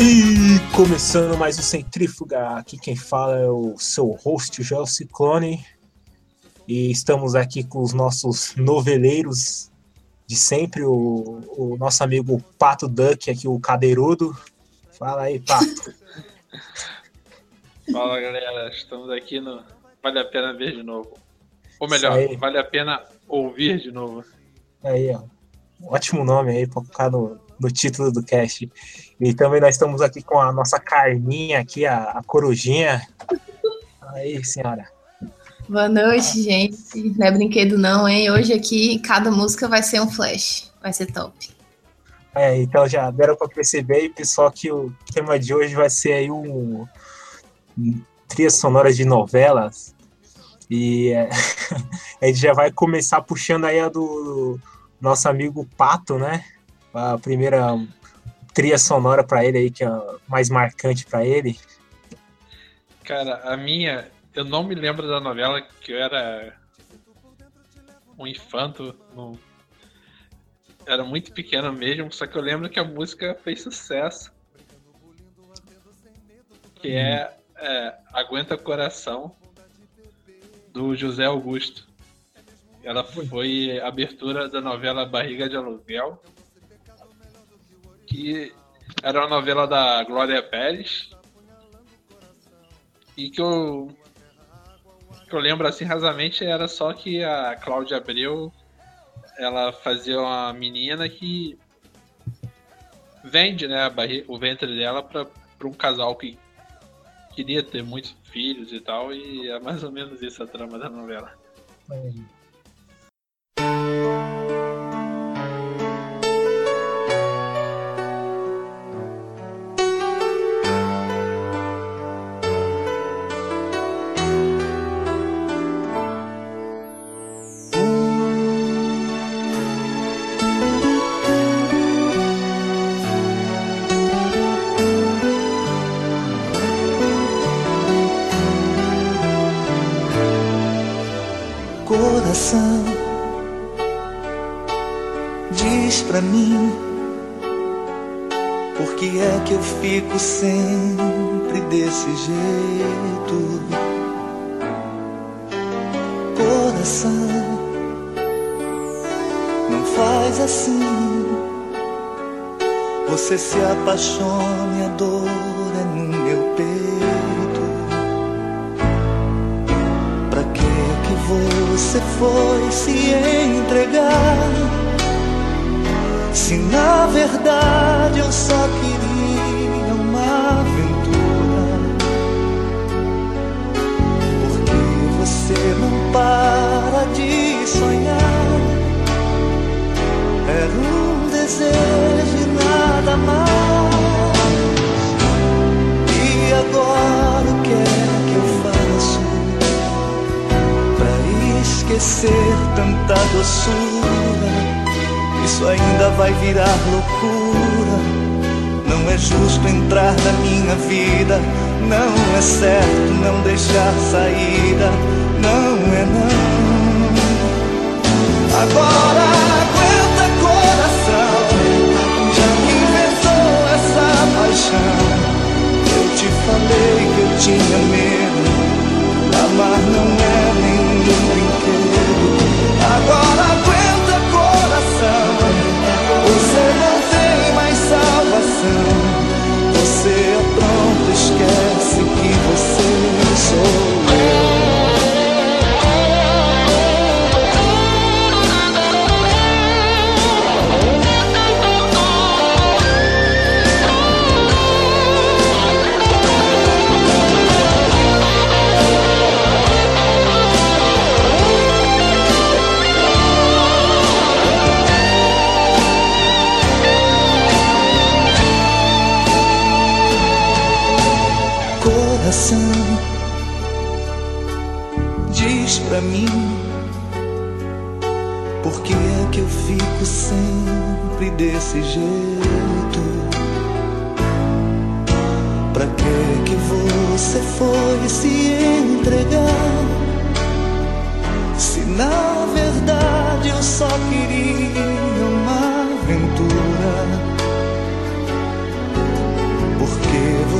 E começando mais o Centrífuga, aqui quem fala é o seu host, o Joel Ciclone. E estamos aqui com os nossos noveleiros de sempre, o nosso amigo Pato Duck, aqui o Cadeirudo. Fala aí, Pato. Fala, galera, estamos aqui no Vale a Pena Ver de Novo. Ou melhor, Vale a Pena Ouvir de Novo. Aí, ó. Ótimo nome aí para colocar no título do cast. E também nós estamos aqui com a nossa Carminha aqui, a Corujinha. Aí, senhora. Boa noite, gente. Não é brinquedo não, hein? Hoje aqui, cada música vai ser um flash. Vai ser top. Então já deram para perceber aí, pessoal, que o tema de hoje vai ser aí um trilha sonora de novelas. E a gente já vai começar puxando aí a do nosso amigo Pato, né? A primeira trilha sonora para ele aí, que é a mais marcante para ele. Cara, a minha, eu não me lembro da novela, que eu era um infanto, era muito pequeno mesmo, só que eu lembro que a música fez sucesso, que é Aguenta Coração, do José Augusto. Ela foi a abertura da novela Barriga de Aluguel, que era uma novela da Glória Pérez, e que eu lembro assim rasamente era só que a Cláudia Abreu, ela fazia uma menina que vende, né, o ventre dela para um casal que queria ter muitos filhos e tal, e é mais ou menos isso a trama da novela. Coração, diz pra mim, por que é que eu fico sempre desse jeito? Coração, não faz assim, você se apaixone, a dor é no meu peito. Você foi se entregar, se na verdade eu só queria uma aventura? Porque você não para de sonhar, era um desejo e nada mais. E agora o que é que eu faço esquecer tanta doçura? Isso ainda vai virar loucura. Não é justo entrar na minha vida, não é certo não deixar saída, não é não. Agora aguenta, coração, já que inventou essa paixão. Eu te falei que eu tinha medo, amar não é nenhum brinquedo. Agora aguenta, coração, você não tem mais salvação. Você é pronto, esquece que você sou eu. Diz pra mim, por que é que eu fico sempre desse jeito? Pra que você foi se entregar, se na verdade eu só queria uma aventura?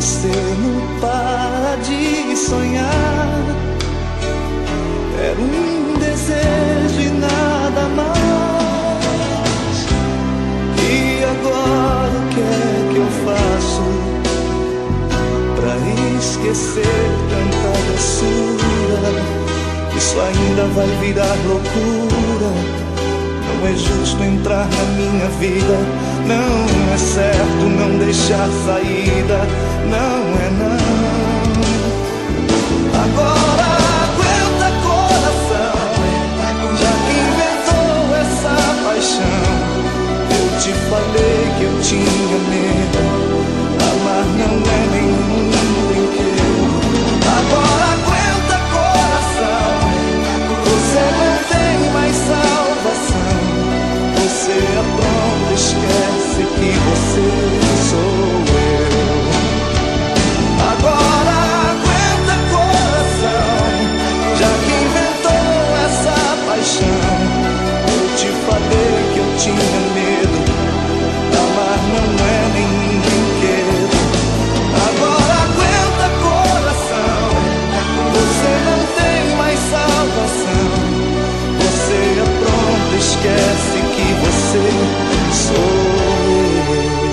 você não para de sonhar. Era um desejo e nada mais. E agora o que é que eu faço pra esquecer tanta doçura? Isso ainda vai virar loucura. Não é justo entrar na minha vida. Não é certo não deixar saída. Não é não. Agora aguenta coração, já que inventou essa paixão. Eu te falei que eu tinha medo. Amar não é nenhum brinquedo. Agora aguenta coração, você não tem mais salvação. Você é pronto, esquece que você sou eu. Agora aguenta coração, já que inventou essa paixão. Eu te falei que eu tinha medo. Amar não é nenhum brinquedo. Agora aguenta coração, você não tem mais salvação. Você é pronto, esquece que você sou eu.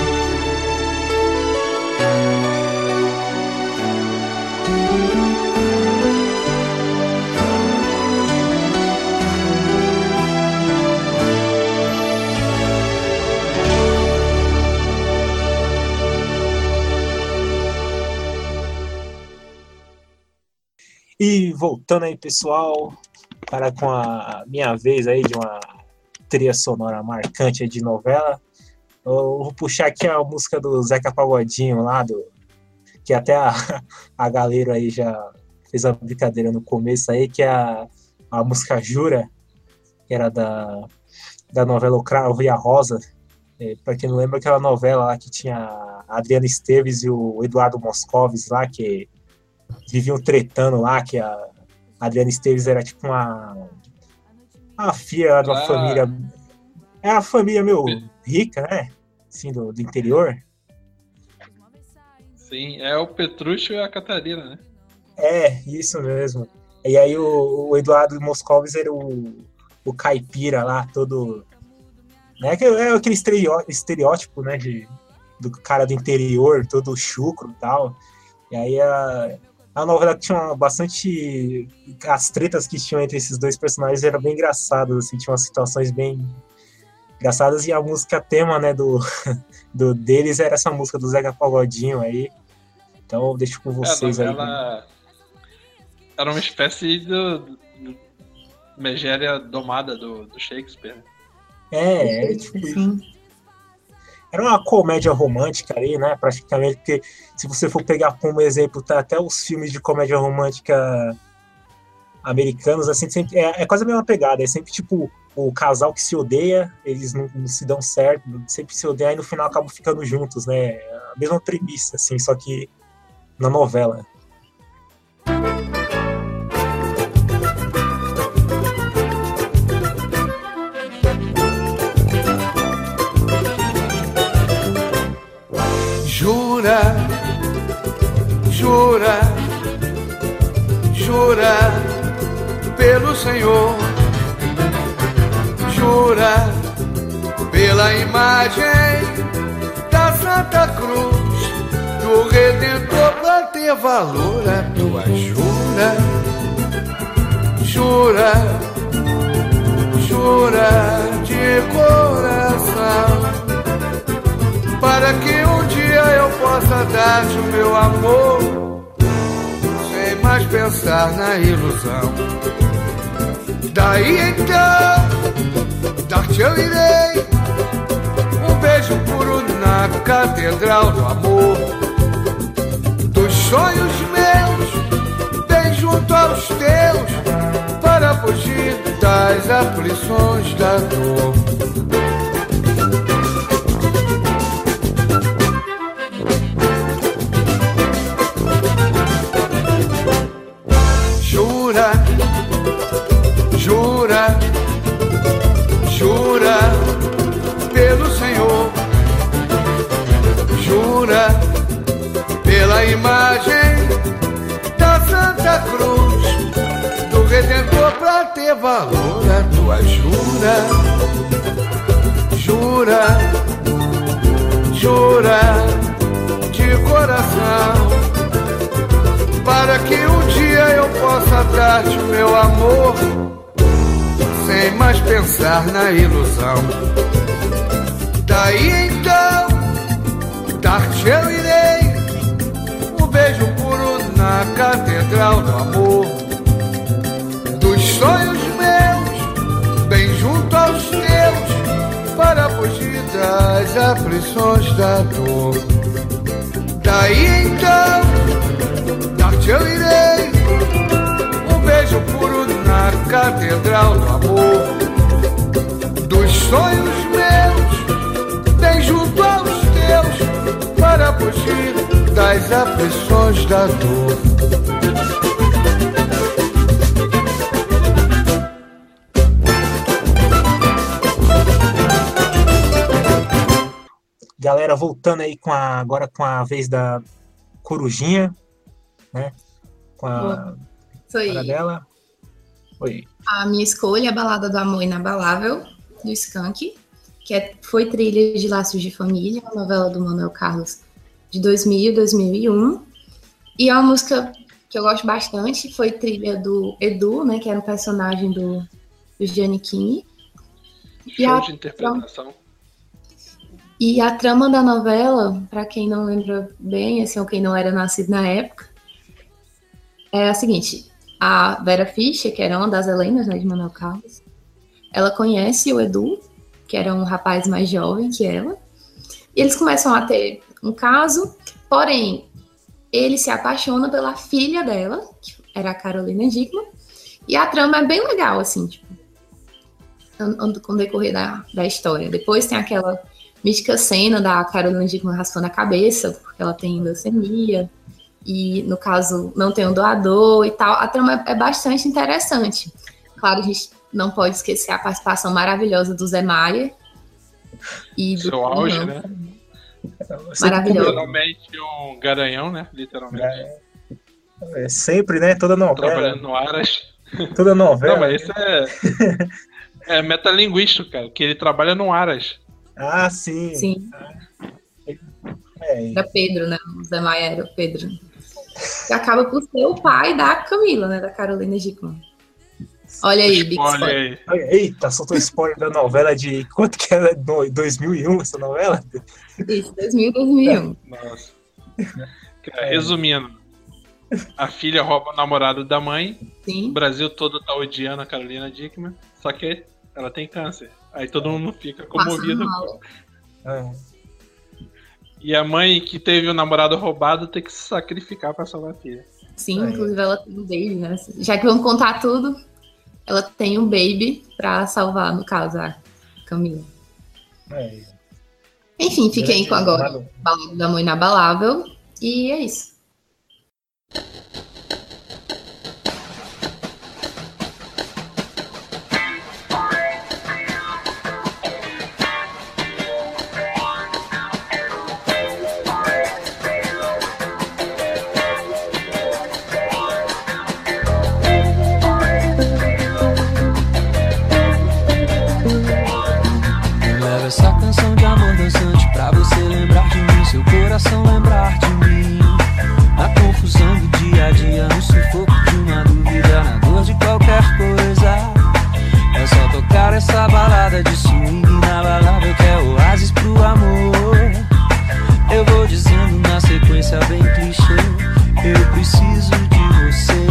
E voltando aí, pessoal, para com a minha vez aí de uma trilha sonora marcante de novela, eu vou puxar aqui a música do Zeca Pagodinho lá, que até a galera aí já fez uma brincadeira no começo aí, que é a música Jura, que era da novela O Cravo e a Rosa. Para quem não lembra, aquela novela lá que tinha a Adriana Esteves e o Eduardo Moscovis lá, que viviam tretando lá, que a Adriana Esteves era tipo uma filha de uma família. É uma família meio rica, né? Assim, do interior. Sim, é o Petrúcio e a Catarina, né? É, isso mesmo. E aí o Eduardo Moscovis era o caipira lá, todo. Né? É aquele estereótipo, né? Do cara do interior, todo chucro e tal. E aí a novela tinha bastante. As tretas que tinham entre esses dois personagens eram bem engraçadas, assim, tinha umas situações bem engraçadas, e a música tema, né, deles era essa música do Zeca Pagodinho aí. Então eu deixo com vocês aí. Era uma espécie de megéria domada do Shakespeare. Tipo isso. Era uma comédia romântica ali, né, praticamente, porque se você for pegar como exemplo, tá, até os filmes de comédia romântica americanos, assim, sempre, é quase a mesma pegada, é sempre tipo o casal que se odeia, eles não se dão certo, sempre se odeiam e no final acabam ficando juntos, né, a mesma premissa, assim, só que na novela. Jura, jura, jura pelo Senhor, jura pela imagem da Santa Cruz, do Redentor, pra ter valor a tua jura, jura, jura de coração, para que um dia eu possa dar-te o meu amor, sem mais pensar na ilusão. Daí então, dar-te eu irei um beijo puro na catedral do amor, dos sonhos meus, bem junto aos teus, para fugir das aflições da dor. Jura, jura, jura pelo Senhor, jura a imagem da Santa Cruz, do Redentor, pra ter valor. A tua jura, jura, jura de coração, para que um dia eu possa dar-te o meu amor, sem mais pensar na ilusão. Daí então, dar-te eu irei um beijo puro na catedral do amor, dos sonhos meus, bem junto aos teus, para fugir das aflições da dor. Daí então, dar-te eu irei um beijo puro na catedral do amor, dos sonhos meus, bem junto aos teus, para fugir das aflições da dor. Galera, voltando aí agora com a vez da Corujinha, né? Com a cara dela. Oi. A minha escolha é a Balada do Amor Inabalável, do Skank, que foi trilha de Laços de Família, uma novela do Manuel Carlos de 2000 e 2001. E é uma música que eu gosto bastante, foi trilha do Edu, né, que era um personagem do Giannichini. Show de interpretação. E a trama da novela, para quem não lembra bem, assim, ou quem não era nascido na época, é a seguinte: a Vera Fischer, que era uma das Helenas, né, de Manuel Carlos, ela conhece o Edu, que era um rapaz mais jovem que ela, e eles começam a ter um caso, porém, ele se apaixona pela filha dela, que era a Carolina Dickmann, e a trama é bem legal, assim, tipo, com o decorrer da história. Depois tem aquela mítica cena da Carolina Dickmann raspando a cabeça, porque ela tem leucemia, e no caso não tem um doador e tal. A trama é bastante interessante. Claro, a gente não pode esquecer a participação maravilhosa do Zé Maia. E do seu auge, né? Maravilhoso. Literalmente um garanhão, né? Literalmente. É sempre, né? Toda novela. Trabalhando no Aras. Toda novela. Não, mas isso é metalinguístico, cara, que ele trabalha no Aras. Ah, sim. Sim. Era Pedro, né? O Zé Maia era o Pedro. Que acaba por ser o pai da Camila, né? Da Carolina Dickmann. Olha aí, Big Spoiler. Eita, soltou spoiler da novela de... Quanto que era? 2001 essa novela? Isso, 2000 e 2001. Nossa. Resumindo, a filha rouba o namorado da mãe. Sim. O Brasil todo tá odiando a Carolina Dickmann. Só que ela tem câncer. Aí todo mundo fica comovido. E a mãe que teve o namorado roubado tem que se sacrificar pra salvar a filha. Sim, inclusive ela tem um baby, né? Já que vamos contar tudo, ela tem um baby pra salvar, no caso, a Camila. Enfim, fiquem com agora Balada do Amor Inabalável. E é isso. Seu coração lembrar de mim, a confusão do dia a dia, no sufoco de uma dúvida, na dor de qualquer coisa. É só tocar essa balada de swing inabalável que é oásis pro amor. Eu vou dizendo na sequência bem clichê, eu preciso de você.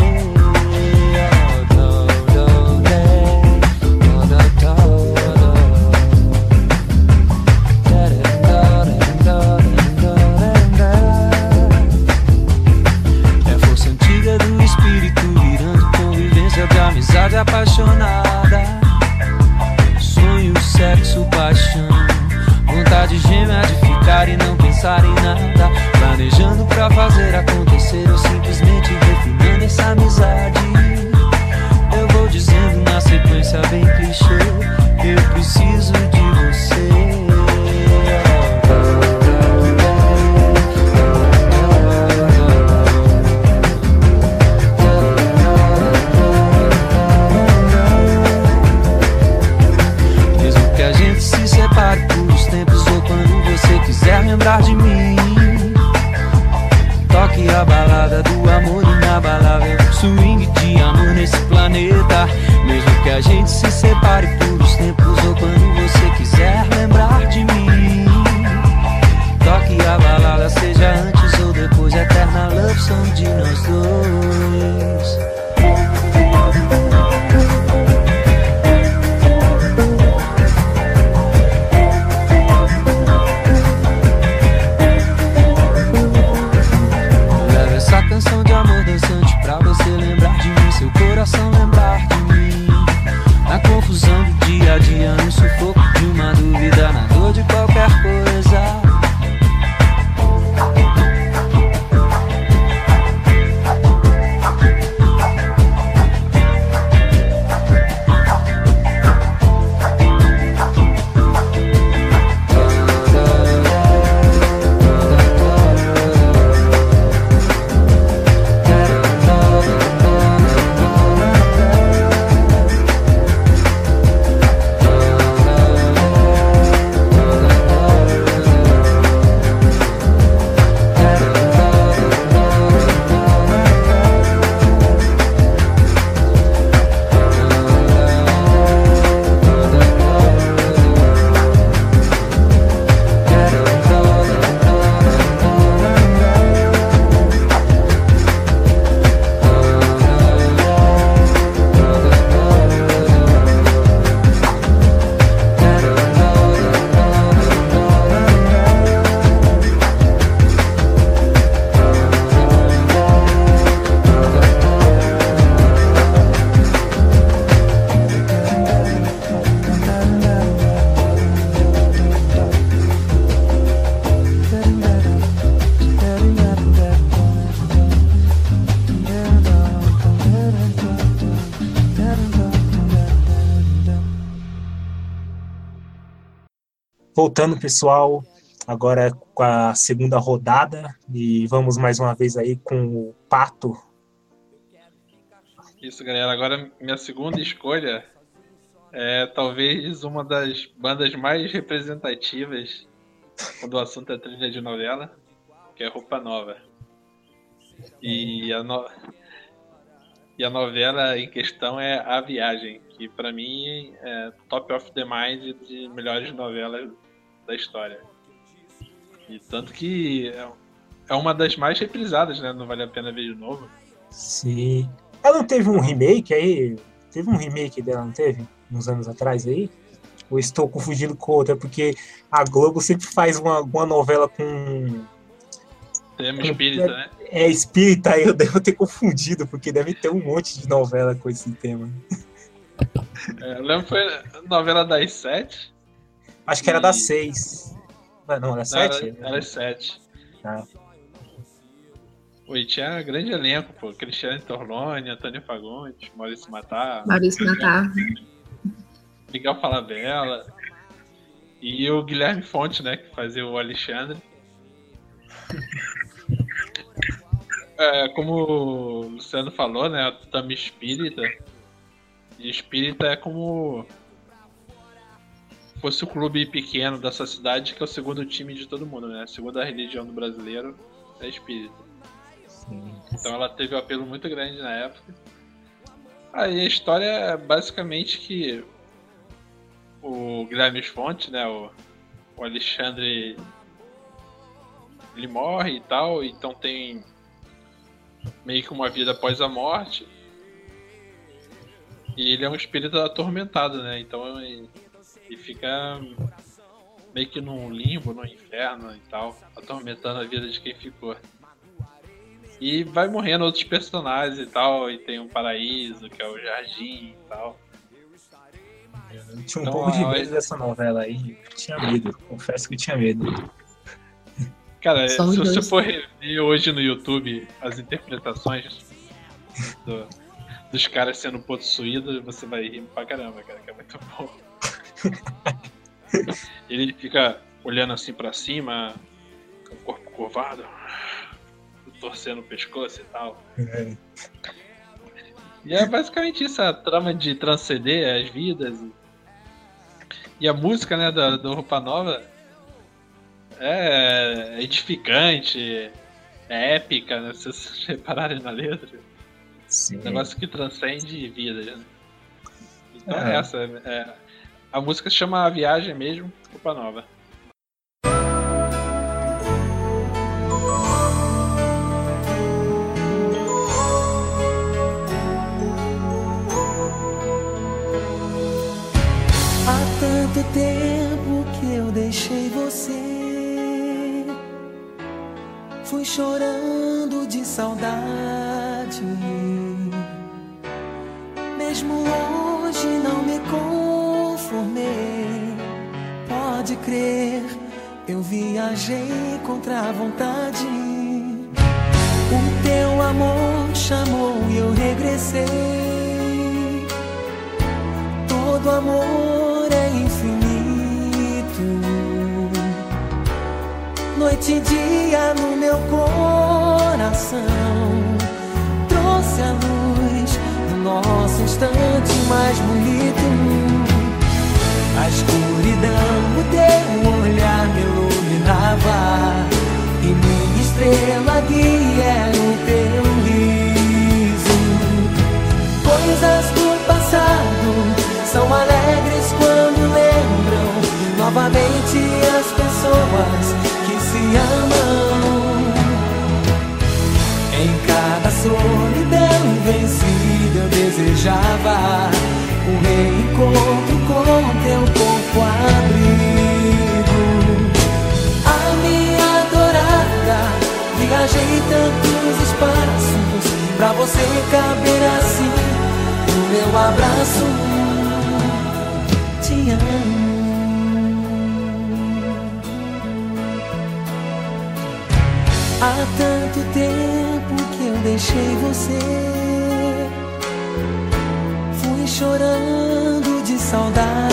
Amizade apaixonada, sonho, sexo, paixão, vontade gêmea de ficar e não pensar em nada, planejando pra fazer acontecer ou simplesmente refinando essa amizade. Eu vou dizendo na sequência bem clichê, eu preciso de você. estrada do amor inabalável, swing de amor nesse planeta. Mesmo que a gente se separe por os tempos, ou quando você quiser lembrar de mim, toque a balada, seja antes ou depois, eterna love song de nós dois. Canção de amor dançante pra você lembrar de mim, seu coração lembrar de mim. Na confusão do dia a dia, no sufoco de uma dúvida, na dor de qualquer coisa. Voltando, pessoal, agora com a segunda rodada, e vamos mais uma vez aí com o Pato. Isso, galera. Agora minha segunda escolha é talvez uma das bandas mais representativas quando o assunto é trilha de novela, que é Roupa Nova. E a novela em questão é A Viagem, que pra mim é top of the mind de melhores novelas da história. E tanto que é uma das mais reprisadas, né? Não vale a pena ver de novo. Sim. Ela não teve um remake aí? Teve um remake dela, não teve? Uns anos atrás aí? Ou estou confundindo com outra? Porque a Globo sempre faz uma novela com... Tema espírita, né? É espírita, aí eu devo ter confundido, porque deve ter um monte de novela com esse tema. Eu lembro que foi a novela das 7. Acho que era das 6. Não, era 7? Era das 7. Ah. Oi, tinha grande elenco, pô. Cristiane Torlone, Antônio Fagundes, Maurício Matar. Miguel Falabella. E o Guilherme Fonte, né? Que fazia o Alexandre. Como o Luciano falou, né? Também espírita. E espírita é como fosse o clube pequeno dessa cidade, que é o segundo time de todo mundo, né? A segunda religião do brasileiro é espírita. Sim. Então ela teve um apelo muito grande na época. Aí a história é basicamente que o Guilherme Fonte, né? O Alexandre, ele morre e tal, então tem meio que uma vida após a morte. E ele é um espírito atormentado, né? Então ele fica meio que num limbo, no inferno e tal, atormentando a vida de quem ficou. E vai morrendo outros personagens e tal, e tem um paraíso, que é o jardim e tal. Eu tinha um pouco de medo dessa novela aí, eu tinha medo, confesso que eu tinha medo. Cara, se você for rever hoje no YouTube as interpretações dos caras sendo possuídos, você vai rir pra caramba, cara, que é muito bom. Ele fica olhando assim pra cima, com o corpo curvado, torcendo o pescoço e tal. E é basicamente isso, a trama de transcender as vidas. E a música, né, do Roupa Nova é edificante, é épica, né? Se vocês repararem na letra. Sim. Um negócio que transcende vida, né? Então é essa. A música se chama A Viagem mesmo, Roupa Nova. Há tanto tempo que eu deixei você, fui chorando de saudade. Mesmo hoje não me conformei. Pode crer, eu viajei contra a vontade. O teu amor chamou e eu regressei. Todo amor é infinito. Noite e dia no meu coração, trouxe a luz do nosso instante mais bonito. A escuridão, o teu olhar me iluminava, e minha estrela guia era o teu riso. Coisas do passado são alegres quando lembram novamente as pessoas que se amam. Em cada solidão vencida eu desejava um reencontro com teu corpo abrigo. A minha adorada, viajei tantos espaços pra você caber assim no meu abraço. Te amo. Há tanto tempo que eu deixei você, fui chorando de saudade.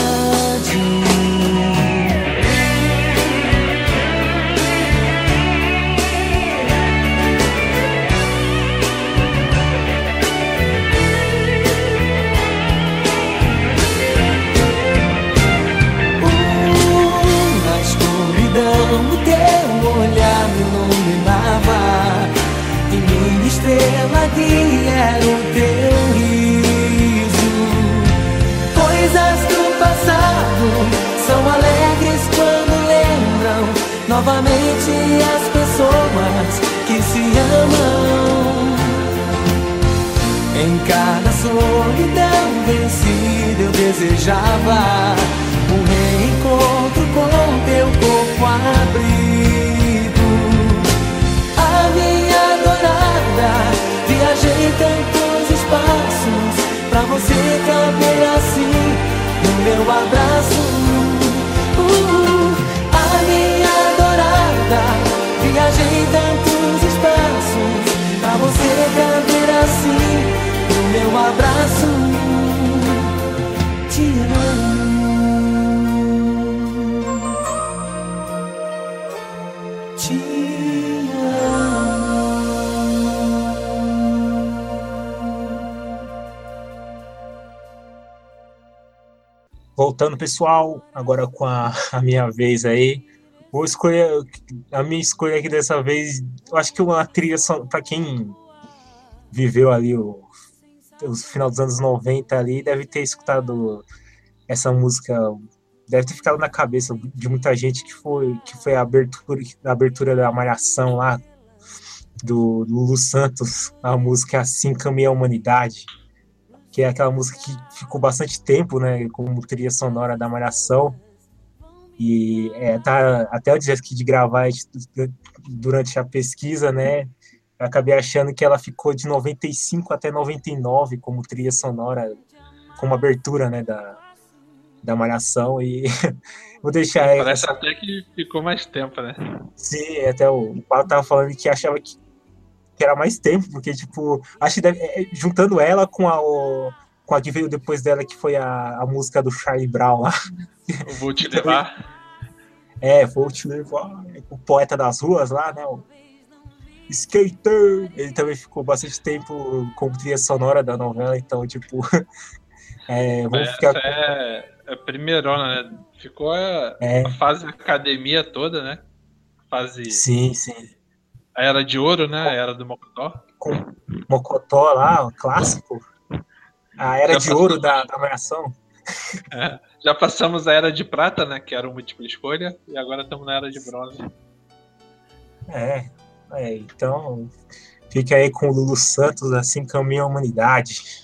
Na escuridão o teu olhar me iluminava, e minha estrela guia era o teu riso. Coisas do passado são alegres quando lembram novamente as pessoas que se amam. Em cada solidão vencida eu desejava um reencontro com teu corpo abrigo. A minha adorada, viajei tantos espaços pra você caber assim no meu abraço. A minha adorada, viajei tantos espaços pra você caber assim no meu abraço. Te amo. Voltando, pessoal, agora com a minha vez aí. Vou escolher, a minha escolha aqui dessa vez, eu acho que uma trilha, para quem viveu ali o final dos anos 90 ali, deve ter escutado essa música, deve ter ficado na cabeça de muita gente, que foi a abertura da Malhação lá, do Lulu Santos, a música Assim Caminha a Humanidade, que é aquela música que ficou bastante tempo, né, como trilha sonora da Malhação. E até eu disse que de gravar durante a pesquisa, né, eu acabei achando que ela ficou de 95 até 99 como trilha sonora, como abertura, né, da Malhação. E vou deixar... Parece até que ficou mais tempo, né? Sim, até o Paulo tava falando que achava que era mais tempo, porque, tipo, acho que juntando ela com a que veio depois dela, que foi a música do Charlie Brown lá. Eu vou te levar. Vou te levar. O poeta das ruas lá, né? O Skater. Ele também ficou bastante tempo como trilha sonora da novela, então, tipo... vamos ficar... Essa é a primeirona, né? Ficou a fase academia toda, né? Sim. A Era de Ouro, né? A Era do Mocotó. Com Mocotó lá, o clássico. A Era de Ouro da Malhação. Já passamos a Era de Prata, né? Que era o múltipla escolha. E agora estamos na Era de Bronze. Então, fica aí com o Lulu Santos, assim caminha a humanidade.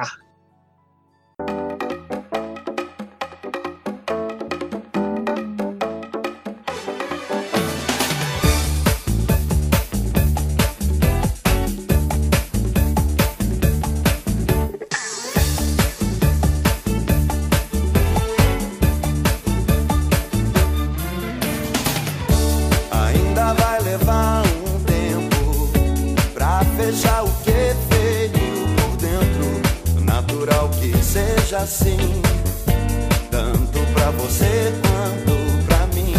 Ainda vai levar um tempo pra fechar o que veio por dentro. Natural que seja assim, tanto pra você quanto pra mim.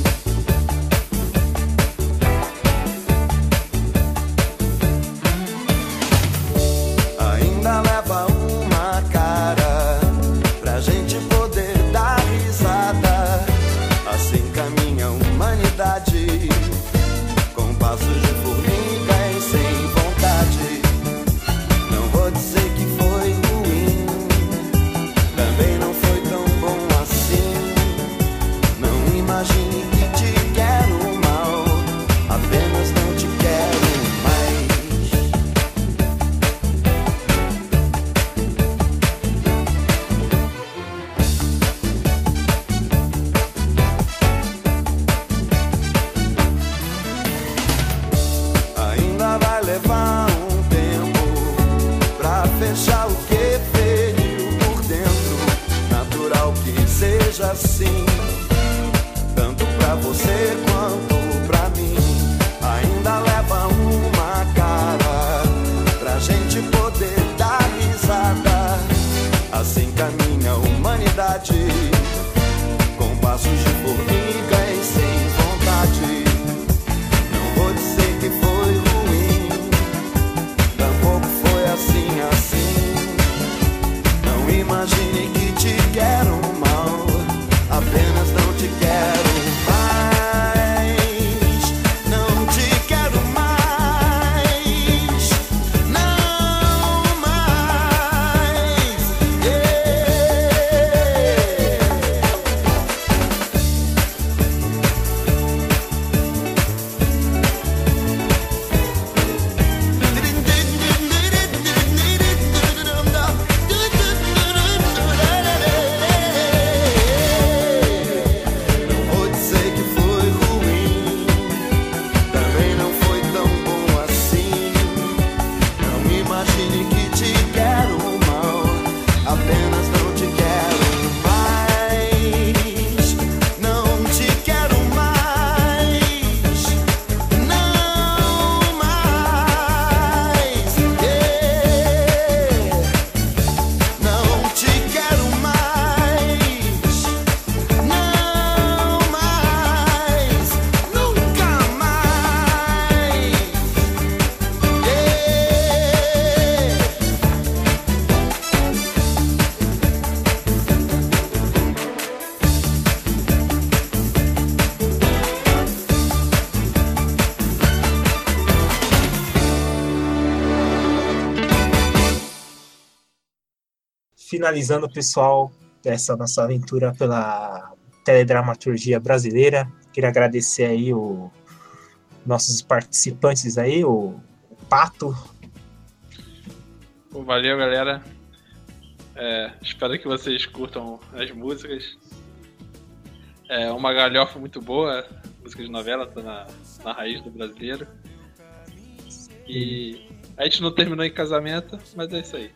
Ainda leva uma cara pra gente poder dar risada. Assim caminha a humanidade, com passos de formiga e sem vontade. Não vou dizer que foi ruim, também não foi tão bom assim. Não imagine que te quero mal, apenas não te quero mais. Ainda vai levar um tempo pra fechar o que veio por dentro. Natural que seja assim, tanto pra você quanto pra mim. Ainda leva uma cara pra gente poder dar risada. Assim caminha a humanidade, com passos de formiga e sem vontade. Não vou dizer que foi ruim, tampouco foi assim, assim. Não imagine que te quero mal, apenas não te quero mais. Não te quero mais, não mais. Não vou dizer que foi ruim, também não foi tão bom assim. Não imagine que te quero mal, apenas não te quero mais. Não te quero mais, não mais. Não te quero mais, não mais, nunca mais. Finalizando, pessoal, essa nossa aventura pela teledramaturgia brasileira. Queria agradecer aí os nossos participantes aí, o Pato. Pô, valeu, galera. Espero que vocês curtam as músicas. É uma galhofa muito boa, música de novela, tá na raiz do brasileiro. E a gente não terminou em casamento, mas é isso aí.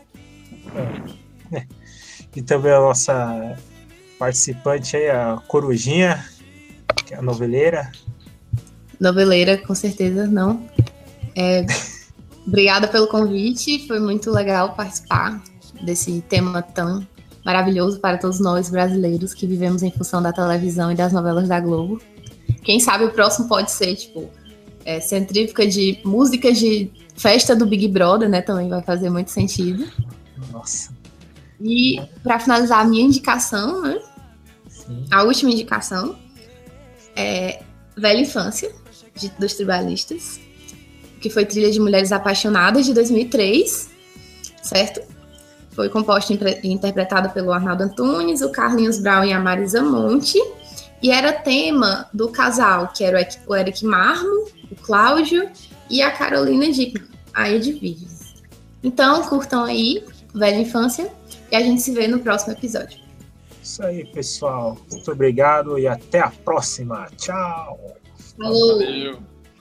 E também a nossa participante aí, a Corujinha, que é a noveleira. Noveleira, com certeza, não. Obrigada pelo convite, foi muito legal participar desse tema tão maravilhoso para todos nós brasileiros que vivemos em função da televisão e das novelas da Globo. Quem sabe o próximo pode ser, centrífuga de músicas de festa do Big Brother, né? Também vai fazer muito sentido. Nossa. E para finalizar a minha indicação, né? Sim. A última indicação é Velha Infância, dos Tribalistas, que foi Trilha de Mulheres Apaixonadas, de 2003, certo? Foi composta e interpretada pelo Arnaldo Antunes, o Carlinhos Brown e a Marisa Monte, e era tema do casal, que era o Eric Marmo, o Cláudio e a Carolina Dickman, a Edviges. Então, curtam aí, Velha Infância, e a gente se vê no próximo episódio. Isso aí, pessoal. Muito obrigado e até a próxima. Tchau. Falou. Valeu.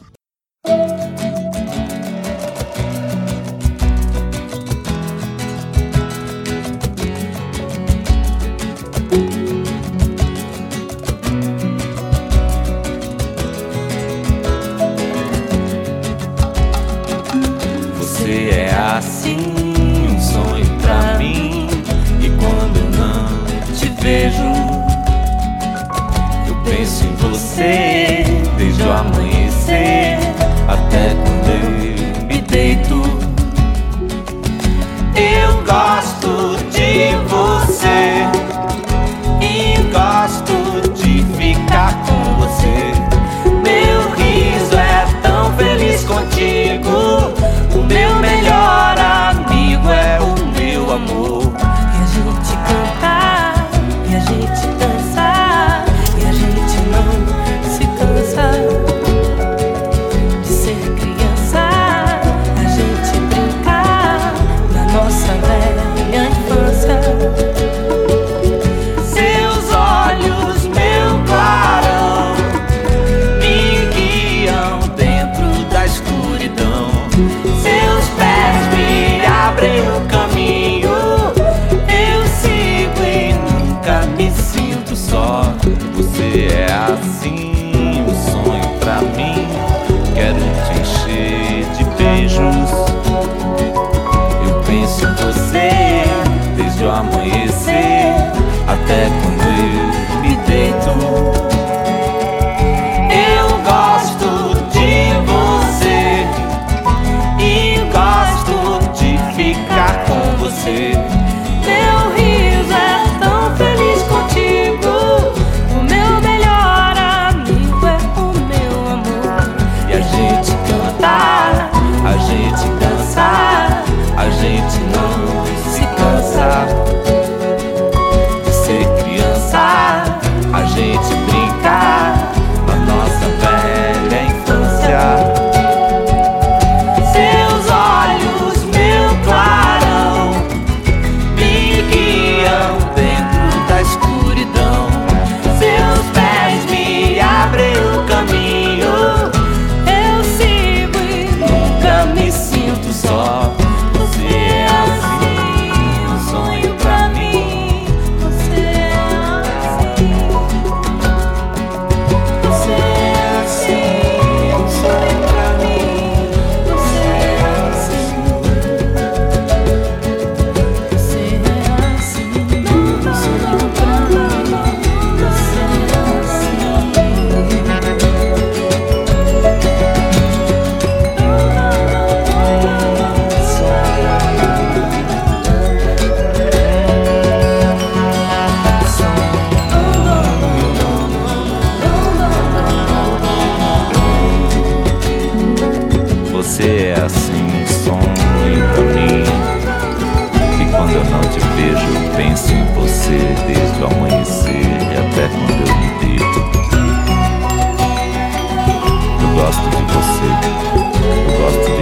Você é assim, um sonho pra mim. E quando eu não te vejo, eu penso em você desde o amanhecer até quando eu me deito. Eu gosto de você e gosto de ficar com você. Meu riso é tão feliz contigo. O meu melhor amigo é o meu amor. E a gente cantar, e a gente dançar, e a gente não se cansa de ser criança. A gente brincar na nossa velha infância. Seus olhos, meu clarão, me guiam dentro da escuridão. Seus pés me abrem o caminho. Eu sigo e nunca me sinto só. Você é assim, um sonho pra mim. Quero te encher de beijos. Eu penso em você desde o amanhecer até quando eu me deito. Eu gosto de você e gosto de ficar com você. Meu riso é tão feliz contigo. O meu melhor amigo é o meu amor. E a gente cantar, a gente dançar, a gente não se cansa de ser criança. A gente brincar na nossa velha infância. Seus olhos, meu clarão, me guiam dentro da escuridão. Seus pés me abrem o caminho. Eu sigo e nunca me sinto só. Você é assim, um sonho pra mim. Você é assim. Você é assim, um sonho pra mim. Você é assim. Você é assim, um sonho pra mim. Você é Você é assim, um sonho pra mim. E quando eu não te vejo, penso em você desde o amanhecer e até quando eu me deito. Eu gosto de você, eu gosto